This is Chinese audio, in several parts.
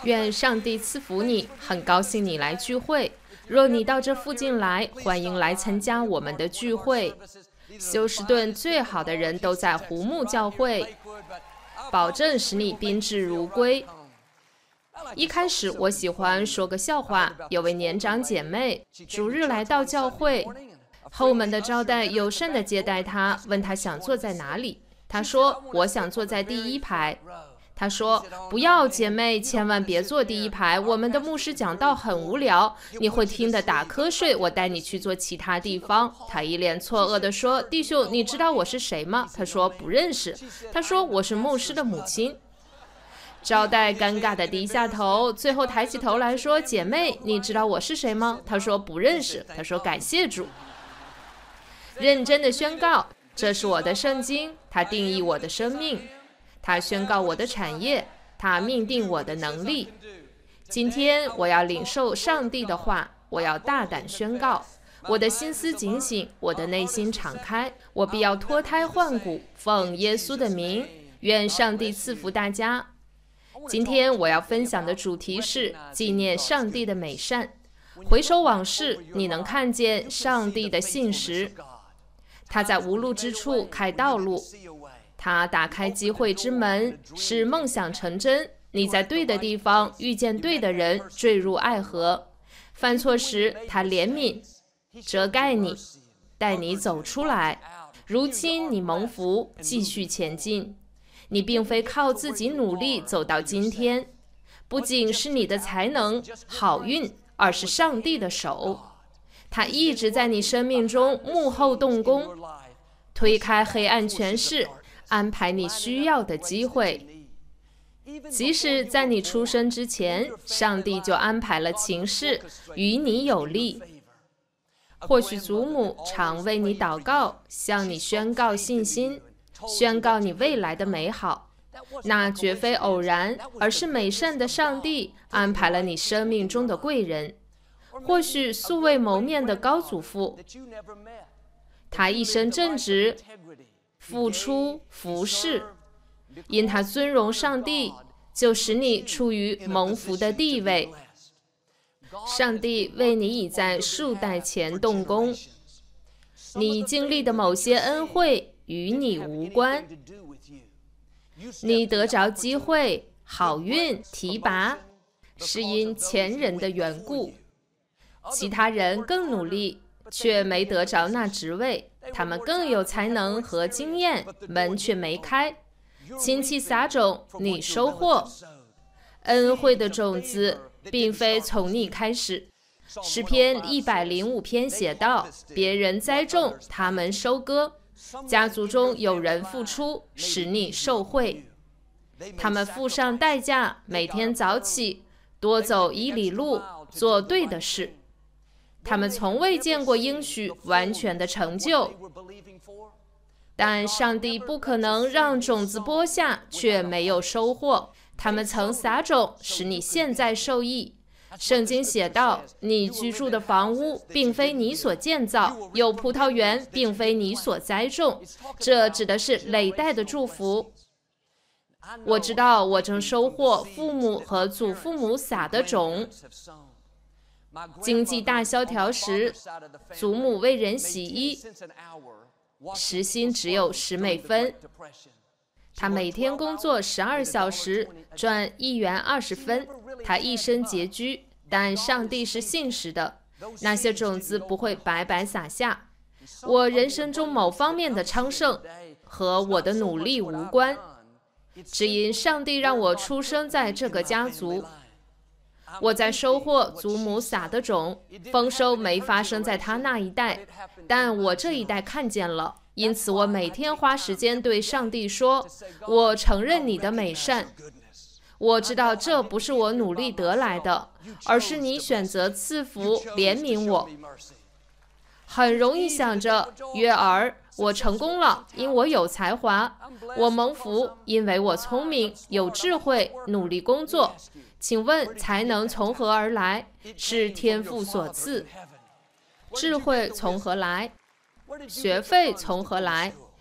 愿上帝赐福你，很高兴你来聚会。若你到这附近来，欢迎来参加我们的聚会。休斯顿最好的人都在胡木教会，保证使你宾至如归。一开始我喜欢说个笑话，有位年长姐妹主日来到教会，后门的招待友善地接待她，问她想坐在哪里。她说我想坐在第一排。他说不要，姐妹，千万别坐第一排，我们的牧师讲道很无聊，你会听得打瞌睡，我带你去坐其他地方。他一脸错愕地说，弟兄，你知道我是谁吗？他说不认识。他说我是牧师的母亲。招待尴尬地低下头，最后抬起头来说，姐妹，你知道我是谁吗？他说不认识。他说感谢主。认真地宣告，这是我的圣经，它定义我的生命，他宣告我的产业，他命定我的能力。今天我要领受上帝的话，我要大胆宣告，我的心思警醒，我的内心敞开，我必要脱胎换骨，奉耶稣的名。愿上帝赐福大家。今天我要分享的主题是纪念上帝的美善。回首往事，你能看见上帝的信实。他在无路之处开道路，他打开机会之门，使梦想成真。你在对的地方遇见对的人，坠入爱河。犯错时，他怜悯，遮盖你，带你走出来。如今你蒙福，继续前进。你并非靠自己努力走到今天，不仅是你的才能、好运，而是上帝的手。他一直在你生命中幕后动工，推开黑暗权势，安排你需要的机会。即使在你出生之前，上帝就安排了情势与你有利。或许祖母常为你祷告，向你宣告信心，宣告你未来的美好。那绝非偶然，而是美善的上帝安排了你生命中的贵人。或许素未谋面的高祖父，他一生正直，付出服侍，因他尊荣上帝，就使你处于蒙福的地位。上帝为你已在数代前动工，你经历的某些恩惠与你无关。你得着机会、好运、提拔，是因前人的缘故。其他人更努力，却没得着那职位，他们更有才能和经验，门却没开。亲戚撒种，你收获。恩惠的种子并非从你开始。诗篇105篇写道，别人栽种，他们收割。家族中有人付出，使你受惠。他们付上代价，每天早起，多走1里路，做对的事。他们从未见过应许完全的成就，但上帝不可能让种子播下却没有收获。他们曾撒种，使你现在受益。圣经写道，你居住的房屋并非你所建造，有葡萄园并非你所栽种，这指的是累代的祝福。我知道我正收获父母和祖父母撒的种。经济大萧条时，祖母为人洗衣，时薪只有10美分。他每天工作12小时，赚1元20分。他一生拮据，但上帝是信实的，那些种子不会白白撒下。我人生中某方面的昌盛和我的努力无关，只因上帝让我出生在这个家族。我在收获祖母撒的种，丰收没发生在他那一代，但我这一代看见了。因此我每天花时间对上帝说，我承认你的美善。我知道这不是我努力得来的，而是你选择赐福怜悯我。很容易想着，约儿，我成功了，因我有才华；我蒙福，因为我聪明、有智慧、努力工作。请问才能从何而来？是天父所赐。智慧从何来？学费从何来？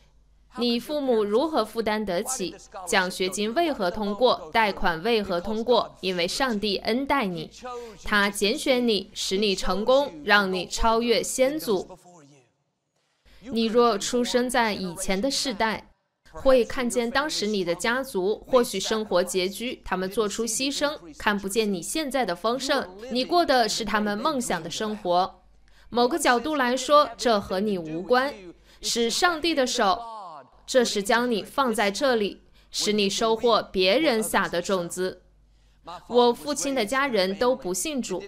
你父母如何负担得起？奖学金为何通过？贷款为何通过？因为上帝恩待你，他拣选你，使你成功，让你超越先祖。你若出生在以前的世代，会看见当时你的家族或许生活拮据，他们做出牺牲，看不见你现在的丰盛，你过的是他们梦想的生活。某个角度来说，这和你无关，是上帝的手，这是将你放在这里，使你收获别人撒的种子。我父亲的家人都不信主，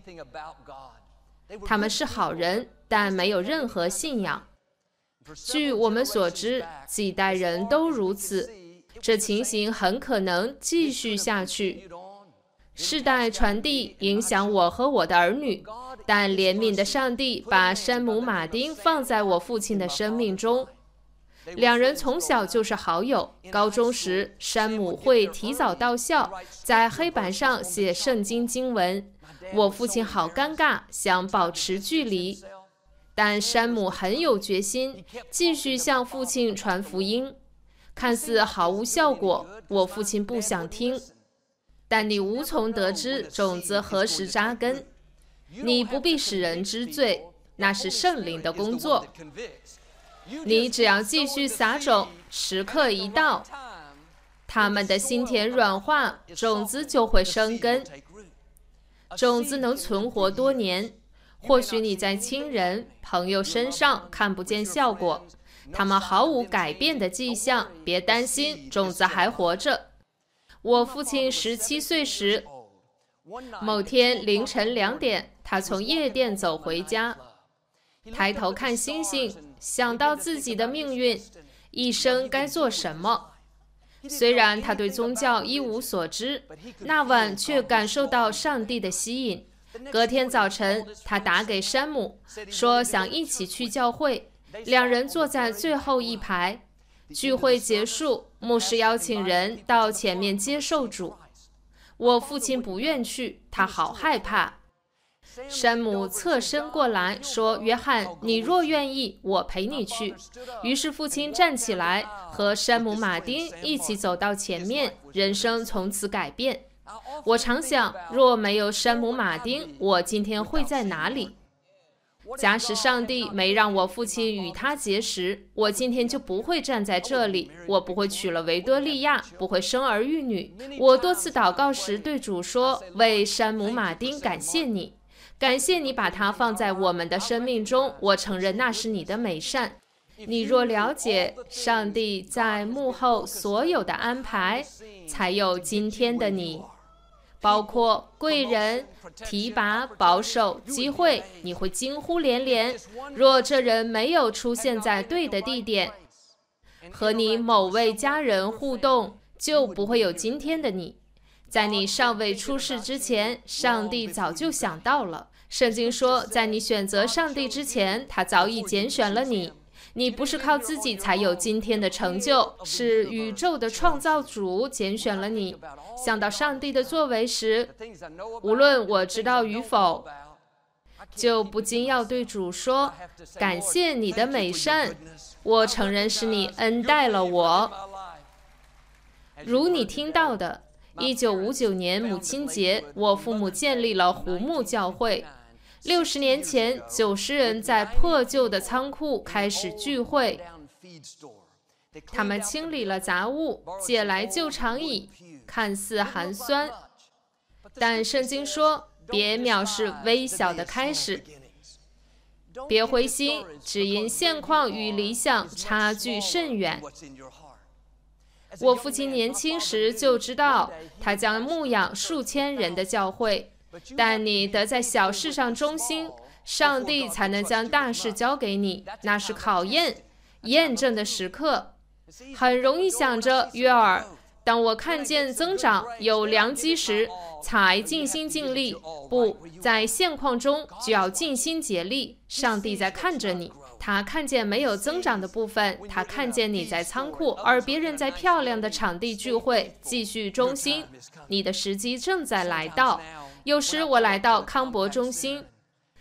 他们是好人，但没有任何信仰。据我们所知，几代人都如此，这情形很可能继续下去。世代传递影响我和我的儿女，但怜悯的上帝把山姆·马丁放在我父亲的生命中。两人从小就是好友。高中时，山姆会提早到校，在黑板上写圣经经文。我父亲好尴尬，想保持距离。但山姆很有决心，继续向父亲传福音。看似毫无效果，我父亲不想听。但你无从得知种子何时扎根。你不必使人知罪，那是圣灵的工作。你只要继续撒种，时刻一到，他们的心田软化，种子就会生根。种子能存活多年。或许你在亲人、朋友身上看不见效果，他们毫无改变的迹象，别担心，种子还活着。我父亲17岁时，某天凌晨2点，他从夜店走回家，抬头看星星，想到自己的命运，一生该做什么。虽然他对宗教一无所知，那晚却感受到上帝的吸引。隔天早晨，他打给山姆，说想一起去教会。两人坐在最后一排。聚会结束，牧师邀请人到前面接受主。我父亲不愿去，他好害怕。山姆侧身过来说：“约翰，你若愿意，我陪你去。”于是父亲站起来，和山姆·马丁一起走到前面，人生从此改变。我常想，若没有山姆·马丁，我今天会在哪里？假使上帝没让我父亲与他结识，我今天就不会站在这里，我不会娶了维多利亚，不会生儿育女。我多次祷告时对主说：“为山姆·马丁感谢你，感谢你把他放在我们的生命中，我承认那是你的美善。你若了解上帝在幕后所有的安排，才有今天的你。”包括贵人、提拔、保守、机会，你会惊呼连连。若这人没有出现在对的地点，和你某位家人互动，就不会有今天的你。在你尚未出世之前，上帝早就想到了。圣经说，在你选择上帝之前，他早已拣选了你。你不是靠自己才有今天的成就，是宇宙的创造主拣选了你。想到上帝的作为时，无论我知道与否，就不禁要对主说：感谢你的美善，我承认是你恩待了我。如你听到的，1959年母亲节，我父母建立了湖木教会。60年前，90人在破旧的仓库开始聚会。他们清理了杂物，借来旧长椅，看似寒酸，但圣经说，别藐视微小的开始，别灰心，只因现况与理想差距甚远。我父亲年轻时就知道，他将牧养数千人的教会。但你得在小事上忠心，上帝才能将大事交给你。那是考验、验证的时刻。很容易想着，约尔，当我看见增长有良机时，才尽心尽力。不在现况中就要尽心竭力。上帝在看着你，他看见没有增长的部分，他看见你在仓库，而别人在漂亮的场地聚会。继续忠心，你的时机正在来到。有时我来到康博中心，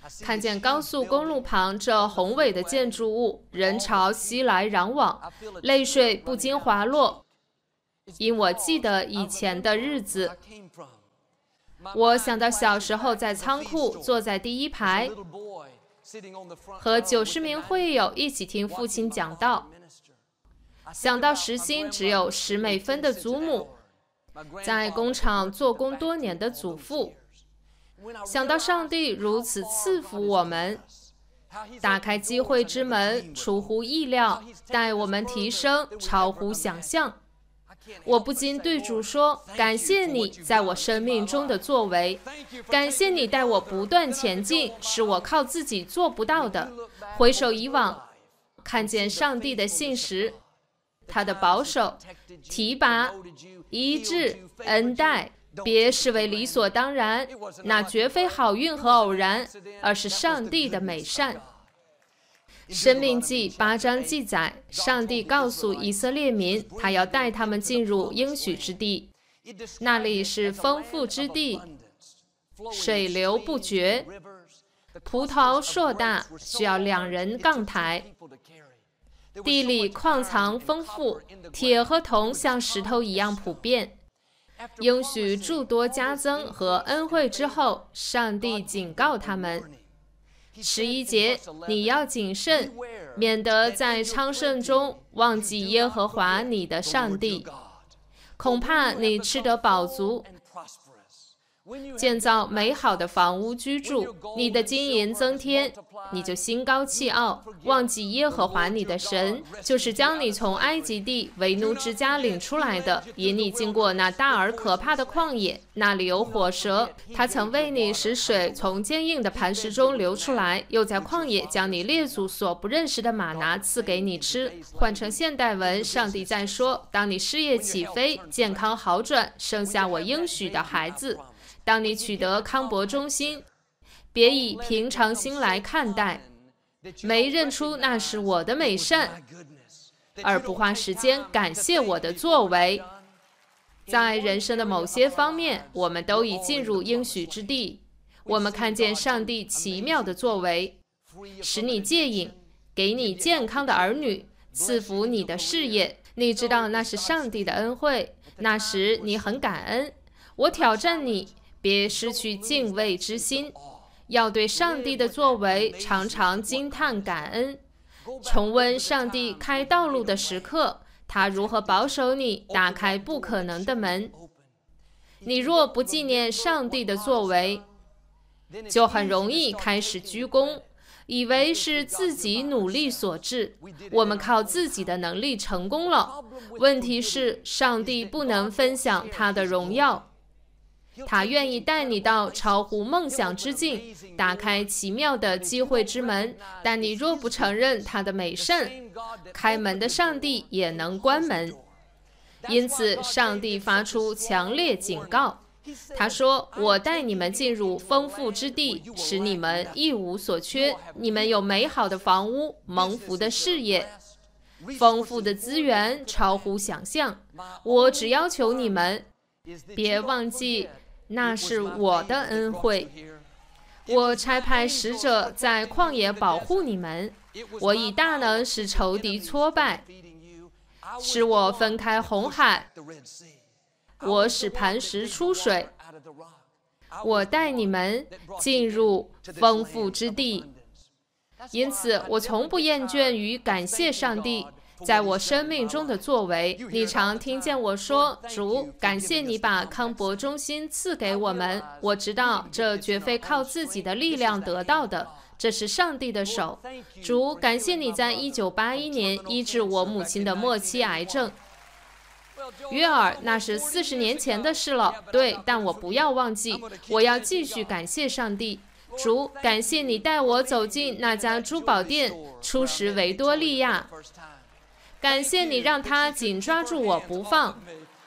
看见高速公路旁这宏伟的建筑物，人潮熙来攘往，泪水不禁滑落，因我记得以前的日子。我想到小时候在仓库坐在第一排，和90名会友一起听父亲讲道，想到时薪只有10美分的祖母，在工厂做工多年的祖父，想到上帝如此赐福我们，打开机会之门，出乎意料，带我们提升，超乎想象。我不禁对主说，感谢你在我生命中的作为，感谢你带我不断前进，是我靠自己做不到的。回首以往，看见上帝的信实，他的保守、提拔、医治、恩待，别视为理所当然，那绝非好运和偶然，而是上帝的美善。申命记8章记载，上帝告诉以色列民，他要带他们进入应许之地，那里是丰富之地，水流不绝，葡萄硕大，需要2人杠抬，地里矿藏丰富，铁和铜像石头一样普遍。应许诸多加增和恩惠之后，上帝警告他们，11节，你要谨慎，免得在昌盛中忘记耶和华你的上帝，恐怕你吃得饱足，建造美好的房屋居住，你的金银增添，你就心高气傲，忘记耶和华你的神，就是将你从埃及地为奴之家领出来的，引你经过那大而可怕的旷野，那里有火蛇，他曾为你使水从坚硬的磐石中流出来，又在旷野将你列祖所不认识的玛拿赐给你吃。换成现代文，上帝在说，当你事业起飞，健康好转，生下我应许的孩子，当你取得康柏中心，别以平常心来看待，没认出那是我的美善，而不花时间感谢我的作为。在人生的某些方面，我们都已进入应许之地，我们看见上帝奇妙的作为，使你戒瘾，给你健康的儿女，赐福你的事业。你知道那是上帝的恩惠，那时你很感恩。我挑战你，别失去敬畏之心，要对上帝的作为常常惊叹感恩，重温上帝开道路的时刻，他如何保守你，打开不可能的门。你若不纪念上帝的作为，就很容易开始居功，以为是自己努力所致，我们靠自己的能力成功了。问题是，上帝不能分享他的荣耀，他愿意带你到超乎梦想之境，打开奇妙的机会之门，但你若不承认他的美善，开门的上帝也能关门。因此，上帝发出强烈警告，他说，我带你们进入丰富之地，使你们一无所缺，你们有美好的房屋，蒙福的事业，丰富的资源，超乎想象。我只要求你们别忘记，那是我的恩惠。我差派使者在旷野保护你们，我以大能使仇敌挫败，使我分开红海，我使磐石出水，我带你们进入丰富之地。因此，我从不厌倦于感谢上帝在我生命中的作为。你常听见我说，主，感谢你把康柏中心赐给我们，我知道这绝非靠自己的力量得到的，这是上帝的手。主，感谢你在1981年医治我母亲的末期癌症。约尔，那是40年前的事了，对，但我不要忘记，我要继续感谢上帝。主，感谢你带我走进那家珠宝店，初识维多利亚，感谢你让他紧抓住我不放。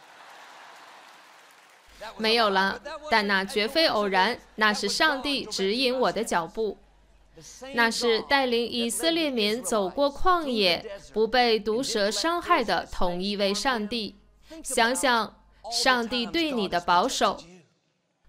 没有了，但那绝非偶然，那是上帝指引我的脚步，那是带领以色列民走过旷野，不被毒蛇伤害的同一位上帝。想想上帝对你的保守，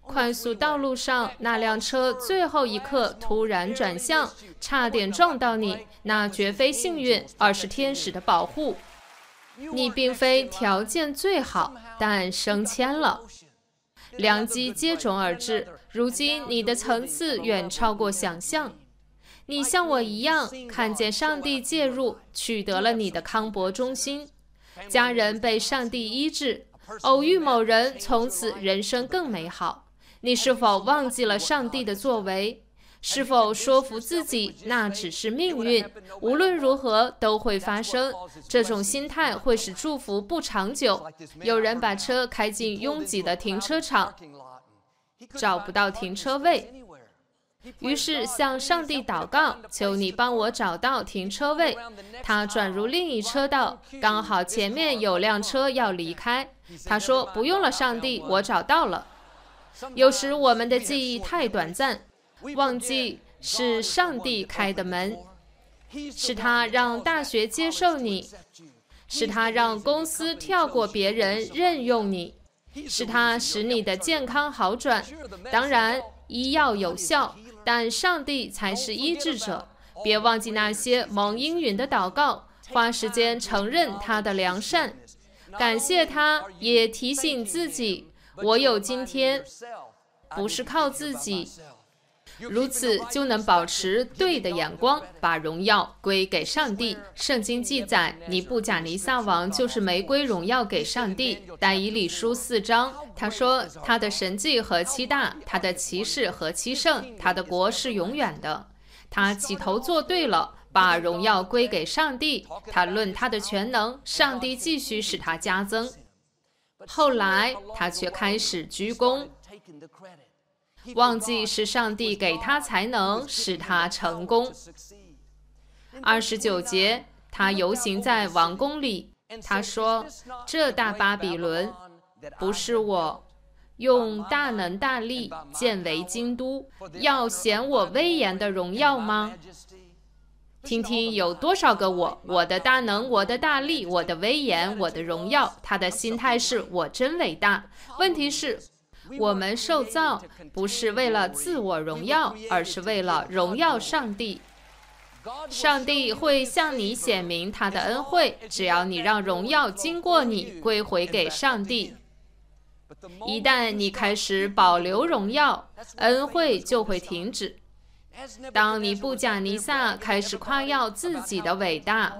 快速道路上，那辆车最后一刻突然转向，差点撞到你，那绝非幸运，而是天使的保护。你并非条件最好，但升迁了。良机接踵而至，如今你的层次远超过想象。你像我一样，看见上帝介入，取得了你的康柏中心。家人被上帝医治，偶遇某人，从此人生更美好。你是否忘记了上帝的作为？是否说服自己那只是命运，无论如何都会发生？这种心态会使祝福不长久。有人把车开进拥挤的停车场，找不到停车位，于是向上帝祷告，求你帮我找到停车位。他转入另一车道，刚好前面有辆车要离开。他说：“不用了，上帝，我找到了。”有时我们的记忆太短暂，忘记是上帝开的门，是他让大学接受你，是他让公司跳过别人任用你，是他使你的健康好转。当然，医药有效，但上帝才是医治者。别忘记那些蒙应允的祷告，花时间承认他的良善，感谢他，也提醒自己，我有今天不是靠自己。如此就能保持对的眼光，把荣耀归给上帝。圣经记载，尼布甲尼撒王就是没归荣耀给上帝。但以理书4章，他说他的神迹何其大，他的奇事何其盛，他的国是永远的。他起头做对了，把荣耀归给上帝。他论他的全能，上帝继续使他加增。后来他却开始鞠躬，忘记是上帝给他才能，使他成功。29节，他游行在王宫里，他说：“这大巴比伦不是我用大能大力建为京都，要显我威严的荣耀吗？听听有多少个我的大能，我的大力，我的威严，我的荣耀。”他的心态是我真伟大。问题是，我们受造不是为了自我荣耀，而是为了荣耀上帝。上帝会向你显明他的恩惠，只要你让荣耀经过你归回给上帝。一旦你开始保留荣耀，恩惠就会停止。当尼布甲尼撒开始夸耀自己的伟大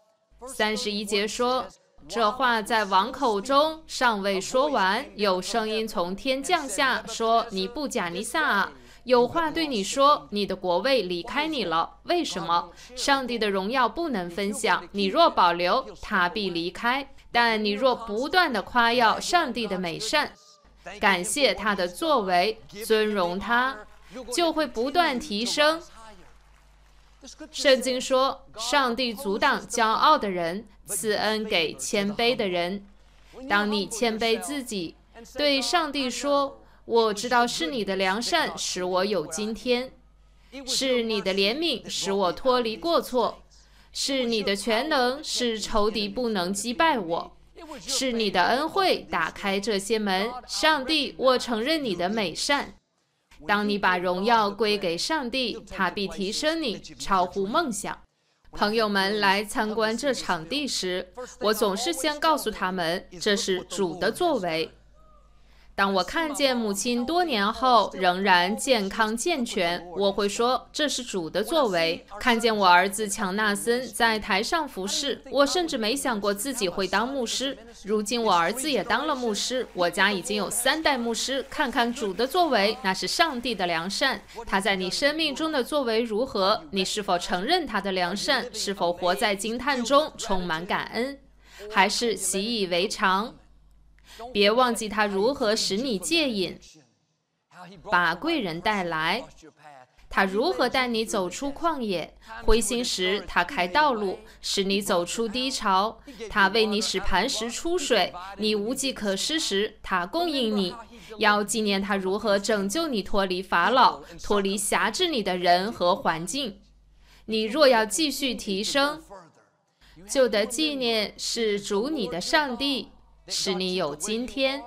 ，31节说，这话在王口中尚未说完，有声音从天降下，说：“尼布甲尼撒啊，有话对你说，你的国位离开你了。为什么？上帝的荣耀不能分享，你若保留，他必离开。但你若不断地夸耀上帝的美善，感谢他的作为，尊荣他，就会不断提升。”圣经说，上帝阻挡骄傲的人，赐恩给谦卑的人。当你谦卑自己，对上帝说：“我知道是你的良善使我有今天，是你的怜悯使我脱离过错，是你的全能使仇敌不能击败我，是你的恩惠打开这些门。上帝，我承认你的美善。”当你把荣耀归给上帝，他必提升你，超乎梦想。朋友们来参观这场地时，我总是先告诉他们，这是主的作为。当我看见母亲多年后仍然健康健全，我会说这是主的作为。看见我儿子强纳森在台上服侍，我甚至没想过自己会当牧师。如今我儿子也当了牧师，我家已经有3代牧师。看看主的作为，那是上帝的良善。他在你生命中的作为如何？你是否承认他的良善？是否活在惊叹中，充满感恩，还是习以为常？别忘记他如何使你戒瘾，把贵人带来；他如何带你走出旷野，灰心时他开道路，使你走出低潮；他为你使磐石出水，你无计可施时他供应你。要纪念他如何拯救你脱离法老，脱离辖制你的人和环境。你若要继续提升，就得纪念是主你的上帝，使你有今天。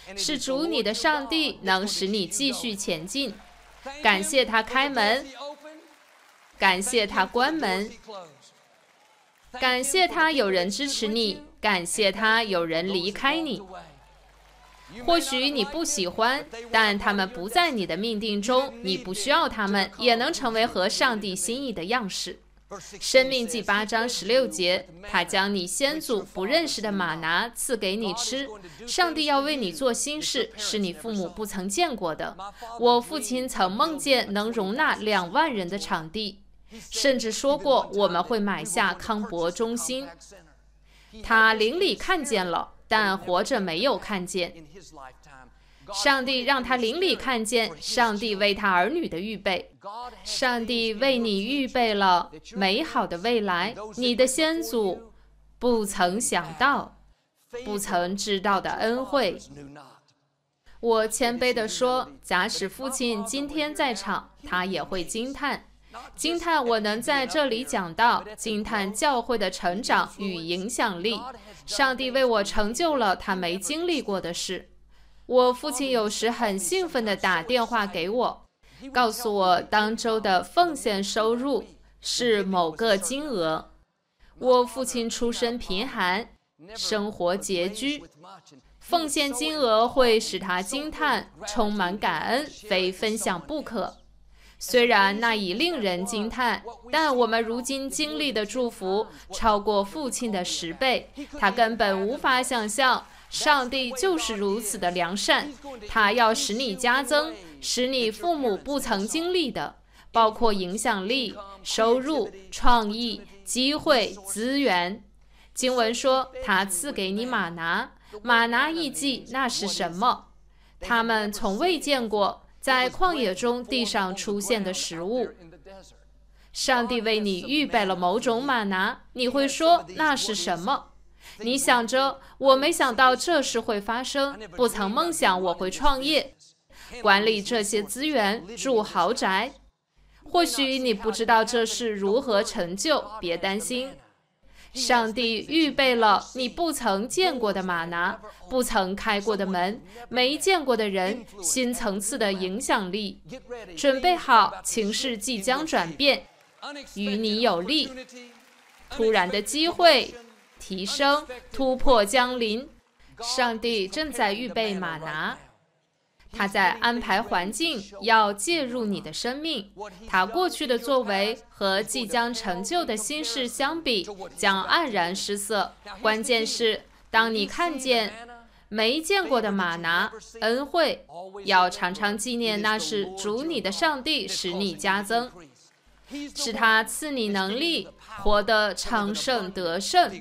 是主你的上帝能使你继续前进。感谢他开门，感谢他关门，感谢他有人支持你，感谢他有人离开你。或许你不喜欢，但他们不在你的命定中，你不需要他们，也能成为合上帝心意的样式。申命记8章16节，他将你先祖不认识的玛拿赐给你吃。上帝要为你做新事，是你父母不曾见过的。我父亲曾梦见能容纳2万人的场地，甚至说过我们会买下康博中心。他灵里看见了，但活着没有看见。上帝让他灵里看见上帝为他儿女的预备。上帝为你预备了美好的未来，你的先祖不曾想到、不曾知道的恩惠。我谦卑地说，假使父亲今天在场，他也会惊叹。惊叹我能在这里讲道，惊叹教会的成长与影响力。上帝为我成就了他没经历过的事。我父亲有时很兴奋地打电话给我，告诉我当周的奉献收入是某个金额。我父亲出身贫寒，生活拮据，奉献金额会使他惊叹，充满感恩，非分享不可。虽然那已令人惊叹，但我们如今经历的祝福超过父亲的10倍，他根本无法想象。上帝就是如此的良善，他要使你加增，使你父母不曾经历的，包括影响力、收入、创意、机会、资源。经文说，他赐给你玛拿，玛拿意记那是什么？他们从未见过在旷野中地上出现的食物。上帝为你预备了某种玛拿，你会说那是什么？你想着，我没想到这事会发生，不曾梦想我会创业，管理这些资源，住豪宅。或许你不知道这事如何成就，别担心。上帝预备了你不曾见过的玛拿，不曾开过的门，没见过的人，新层次的影响力。准备好，情势即将转变，与你有利。突然的机会，提升、突破降临。上帝正在预备玛拿，他在安排环境，要介入你的生命。他过去的作为和即将成就的新事相比，将黯然失色。关键是，当你看见没见过的玛拿恩惠，要常常纪念那是主你的上帝使你加增，是他赐你能力，活得昌盛得胜。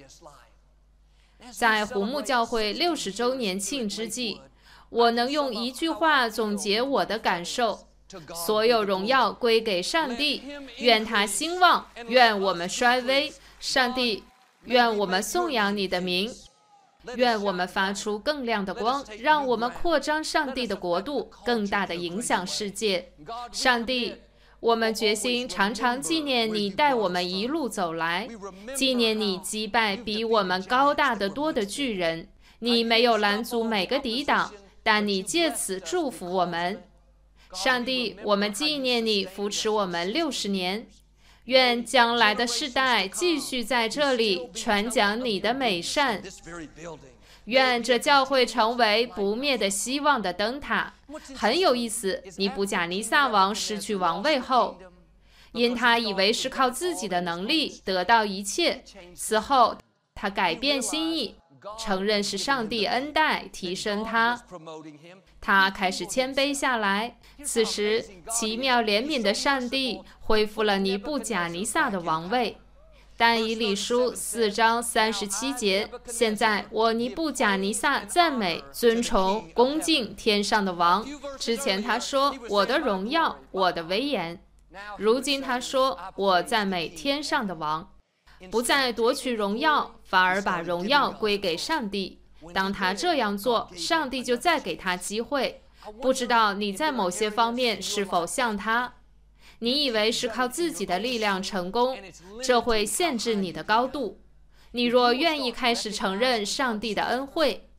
在胡木教会60周年庆之际，我能用一句话总结我的感受：所有荣耀归给上帝，愿他兴旺，愿我们衰微。上帝，愿我们颂扬你的名，愿我们发出更亮的光，让我们扩张上帝的国度，更大的影响世界。上帝，我们决心常常纪念你带我们一路走来，纪念你击败比我们高大得多的巨人。你没有拦阻每个抵挡，但你借此祝福我们。上帝，我们纪念你扶持我们60年，愿将来的世代继续在这里传讲你的美善。愿这教会成为不灭的希望的灯塔。很有意思，尼布甲尼撒王失去王位后，因他以为是靠自己的能力得到一切，此后他改变心意，承认是上帝恩待提升他，他开始谦卑下来。此时，奇妙怜悯的上帝恢复了尼布甲尼撒的王位。但以理书4章37节，现在我尼布甲尼撒赞美、尊崇、恭敬天上的王。之前他说我的荣耀、我的威严，如今他说我赞美天上的王，不再夺取荣耀，反而把荣耀归给上帝。当他这样做，上帝就再给他机会。不知道你在某些方面是否像他？你以为是靠自己的力量成功，这会限制你的高度。你若愿意开始承认上帝的恩惠，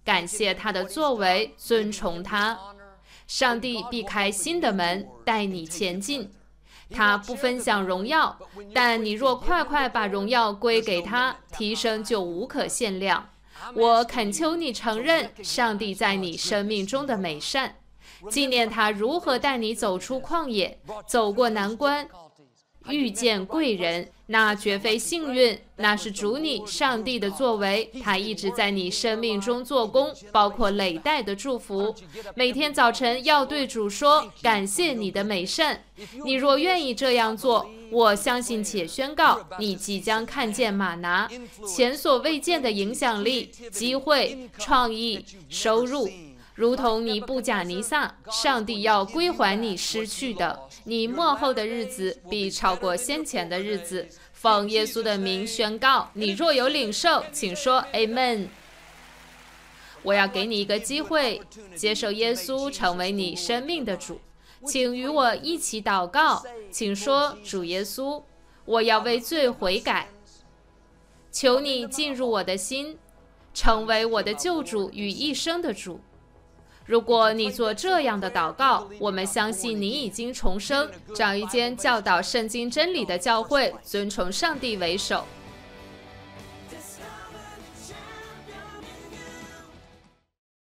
感谢他的作为，尊崇他。上帝必开新的门，带你前进。他不分享荣耀，但你若快快把荣耀归给他，提升就无可限量。我恳求你承认上帝在你生命中的美善，纪念他如何带你走出旷野，走过难关，遇见贵人，那绝非幸运，那是主你上帝的作为，他一直在你生命中做工，包括累代的祝福。每天早晨要对主说，感谢你的美善。你若愿意这样做，我相信且宣告，你即将看见玛拿，前所未见的影响力、机会、创意、收入。如同尼布甲尼撒，上帝要归还你失去的。你末后的日子必超过先前的日子。奉耶稣的名宣告，你若有领受，请说 Amen。 我要给你一个机会，接受耶稣成为你生命的主。请与我一起祷告，请说，主耶稣，我要为罪悔改，求你进入我的心，成为我的救主与一生的主。如果你做这样的祷告，我们相信你已经重生，找一间教导圣经真理的教会，尊崇上帝为首。